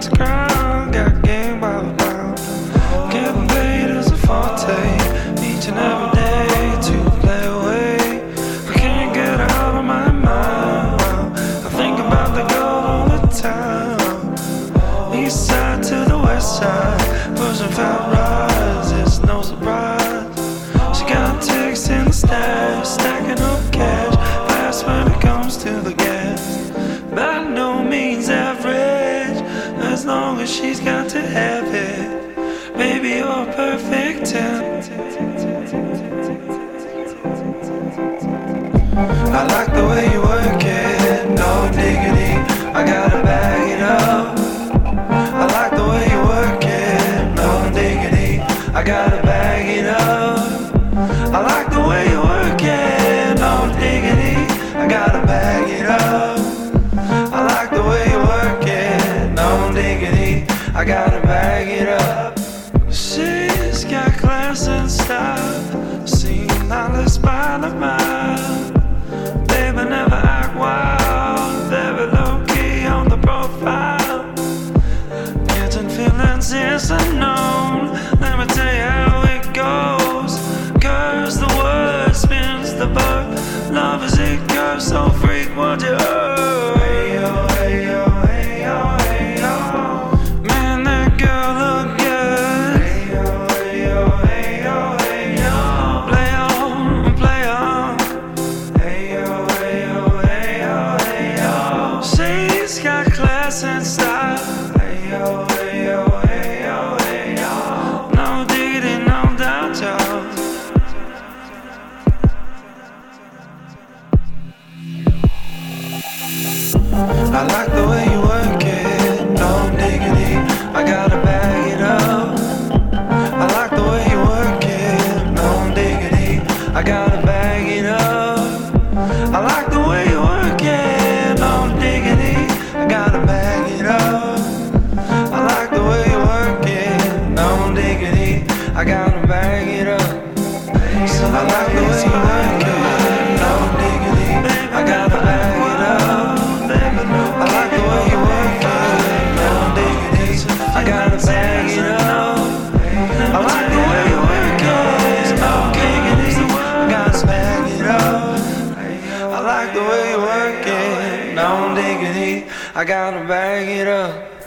not to cry, got game by the pound. Getting paid is a forte, each and every day to play away. I can't get out of my mind. I think about the girl all the time. East side to the west side, pushing fat rides, it's no surprise. She got ticks in the stash, stacking up cash, fast when it comes to the gas. By no means average, as long as she's got to have it. Baby, you're a perfect 10. I like the way you work it, no diggity, I gotta bag it up. I like the way you work it, no diggity, I gotta bag it up. I like the way you work it, no diggity, I gotta bag it up. I like the way you work it, no diggity, I gotta bag it up. She's got class and style, seen knowledge by the mile. Baby, never act wild, very low-key on the profile. Getting feelings is unknown, let me tell you how it goes. Curves the word, spins the verb, love is it curves, so freak what you heard. Hey yo, hey yo, hey yo, hey yo. Man, that girl look good. Hey yo, hey yo, hey yo, hey yo. Play on, play on. Hey yo, hey yo, hey yo, hey yo. She's got class and style. Hey yo, hey yo, hey yo, hey yo. No diggity, no doubt, y'all. I like the way you work it, no diggity, I gotta bag it up. I like the way you work it, no diggity, I gotta bag it up. I like the way you work it, no diggity, I gotta bag it up. I like the way you work it, no diggity, I gotta bag it up. I like the way you work it, no diggity, I gotta bag it up. I like the way you work it, no diggity, I gotta bag it up. I like the way you work it, no diggity, I gotta bag it up. I like the way you work it, no diggity, I gotta bag it up.